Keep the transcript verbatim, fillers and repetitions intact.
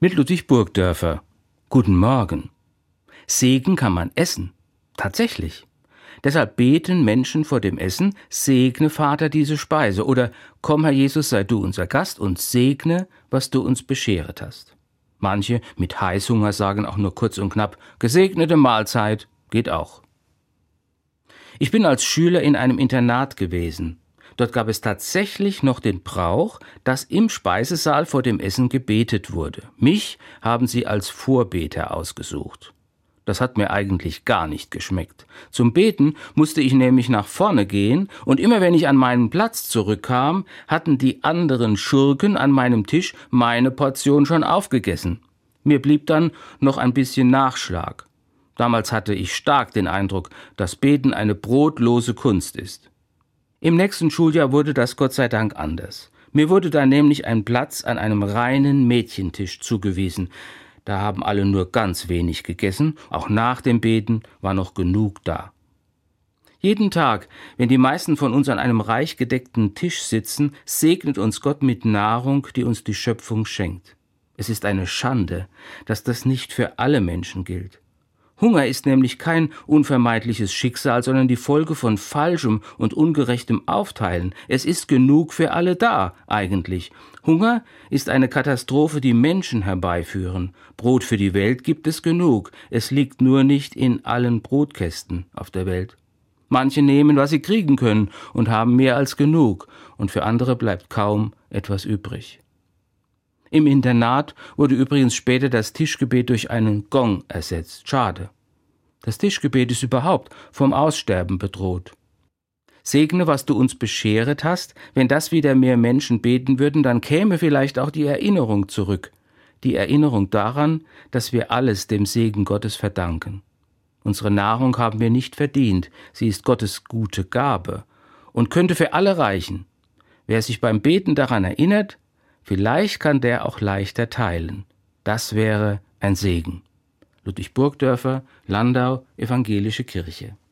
Mit Ludwig Burgdörfer. Guten Morgen. Segen kann man essen. Tatsächlich. Deshalb beten Menschen vor dem Essen: Segne, Vater, diese Speise. Oder komm, Herr Jesus, sei du unser Gast und segne, was du uns bescheret hast. Manche mit Heißhunger sagen auch nur kurz und knapp: Gesegnete Mahlzeit. Geht auch. Ich bin als Schüler in einem Internat gewesen. Dort gab es tatsächlich noch den Brauch, dass im Speisesaal vor dem Essen gebetet wurde. Mich haben sie als Vorbeter ausgesucht. Das hat mir eigentlich gar nicht geschmeckt. Zum Beten musste ich nämlich nach vorne gehen, und immer wenn ich an meinen Platz zurückkam, hatten die anderen Schurken an meinem Tisch meine Portion schon aufgegessen. Mir blieb dann noch ein bisschen Nachschlag. Damals hatte ich stark den Eindruck, dass Beten eine brotlose Kunst ist. Im nächsten Schuljahr wurde das Gott sei Dank anders. Mir wurde da nämlich ein Platz an einem reinen Mädchentisch zugewiesen. Da haben alle nur ganz wenig gegessen, auch nach dem Beten war noch genug da. Jeden Tag, wenn die meisten von uns an einem reich gedeckten Tisch sitzen, segnet uns Gott mit Nahrung, die uns die Schöpfung schenkt. Es ist eine Schande, dass das nicht für alle Menschen gilt. Hunger ist nämlich kein unvermeidliches Schicksal, sondern die Folge von falschem und ungerechtem Aufteilen. Es ist genug für alle da, eigentlich. Hunger ist eine Katastrophe, die Menschen herbeiführen. Brot für die Welt gibt es genug. Es liegt nur nicht in allen Brotkästen auf der Welt. Manche nehmen, was sie kriegen können, und haben mehr als genug. Und für andere bleibt kaum etwas übrig. Im Internat wurde übrigens später das Tischgebet durch einen Gong ersetzt. Schade. Das Tischgebet ist überhaupt vom Aussterben bedroht. Segne, was du uns bescheret hast. Wenn das wieder mehr Menschen beten würden, dann käme vielleicht auch die Erinnerung zurück. Die Erinnerung daran, dass wir alles dem Segen Gottes verdanken. Unsere Nahrung haben wir nicht verdient. Sie ist Gottes gute Gabe und könnte für alle reichen. Wer sich beim Beten daran erinnert, vielleicht kann der auch leichter teilen. Das wäre ein Segen. Ludwig Burgdörfer, Landau, Evangelische Kirche.